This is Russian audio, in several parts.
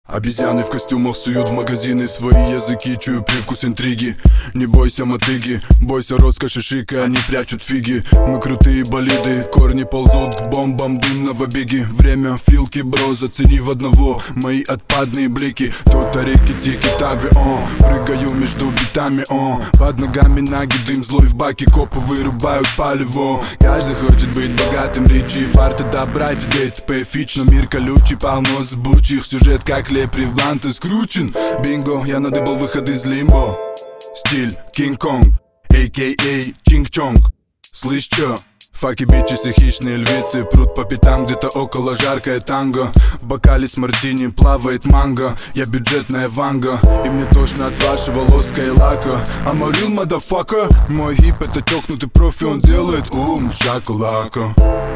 Обезьяны в костюмах суют в магазины свои языки, чую привкус интриги. Не бойся мотыги, бойся роскоши шика, они прячут фиги. Мы крутые болиды, корни ползут к бомбам дымного беги. Время филки, бро, зацени в одного мои отпадные блики. Тут реки тики тави, прыгаю между битами, под ногами наги, дым злой в баке, копы вырубают палево. Каждый хочет быть богатым, ричи, фарта добра, ДТП фич, но мир колючий, полно зыбучих. Сюжет как лепри в бланты скручен. Бинго, я надыбал выход из лимбо. Стиль Кинг-Конг, а.к.а. Чинг-Чонг. Слышь, чё? Факи, бичесы, хищные львицы прут по пятам, где-то около жаркое танго. В бокале с мартини плавает манго. Я бюджетная ванга, и мне тошно от вашего лоска и лака. I'm a real motherfucker. Мой хип это тёкнутый профи, он делает шакалака.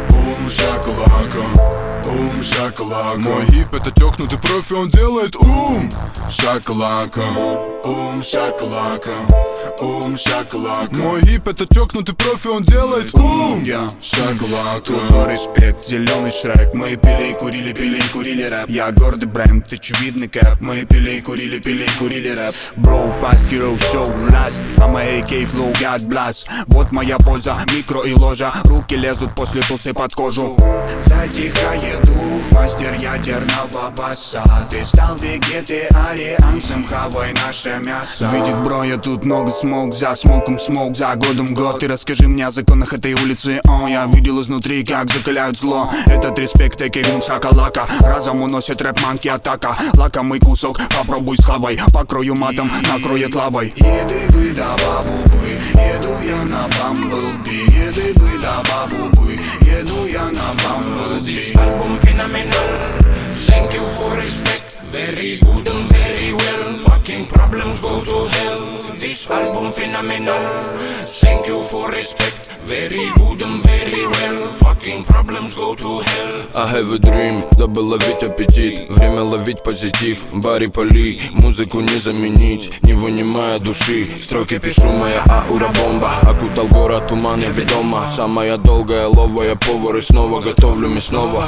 Шакалака. Шакалака. Мой хип это тёкнутый профи, он делает шакалака. Шакалака. Шакалака. Мой хип это тёкнутый профи, он делает шакалака. Респект, зеленый шрек. Мы пили, курили рэп. Я гордый бренд, очевидный кэп. Мы пили, курили рэп. Bro, fast hero show last. I'm a AK flow, God blast. Вот моя поза, микро и ложа. Руки лезут после тусы под кожу. Затихает дух, мастер ядерного баса. Ты стал вегетарианцем, хавай наше мясо. Видит бро, я тут много смог. За смоком смог, за годом год. Ты расскажи мне о законах этой улицы. Я видел изнутри, как закаляют зло. Этот респект, а.к.а. шакалака. Разом уносит рэп-манки атака. Лакомый кусок, попробуй схавай. Покрою матом, накроет лавой. Еды бы да бабу бы. Еду я на Бамблби. Еды бы да бабу бы. Еду я на Бамблби. Album phenomenal. Thank you for respect. Very good and very well. Fucking problems go to hell. This album phenomenal. Thank you for respect. Very good and very well. Fucking problems go to hell. I have a dream, дабы ловить аппетит. Время ловить позитив, Барри Поли. Музыку не заменить, не вынимая души. Строки пишу, моя аура бомба. Окутал город туман, я ведома. Самая долгая ловая повар. И снова готовлю мясного.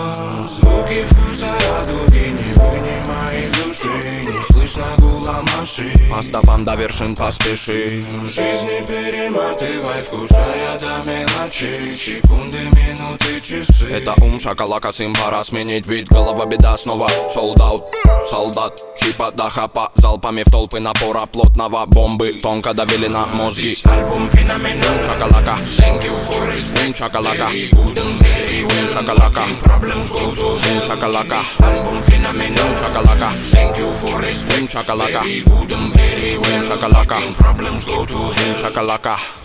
Звуки вкуса радуги не вынимай из души. Не слышно гула машин. По стопам до вершин поспеши. Жизни перематывай, вкушая до мелочей. Секунды, минуты, часы. Это шакалака, симпара. Сменить вид, голова беда снова. Солдат, солдат, хипа до хапа. Залпами в толпы напора плотного. Бомбы тонко давили на мозги. Album phenomenal. Шакалака. Thank you for respect. Шакалака. Very good and very well. Шакалака. Problems go to hell. Шакалака. Album phenomenal. Шакалака. Thank you for respect. Шакалака. Very good and very well. Шакалака. Problems go to hell. Шакалака.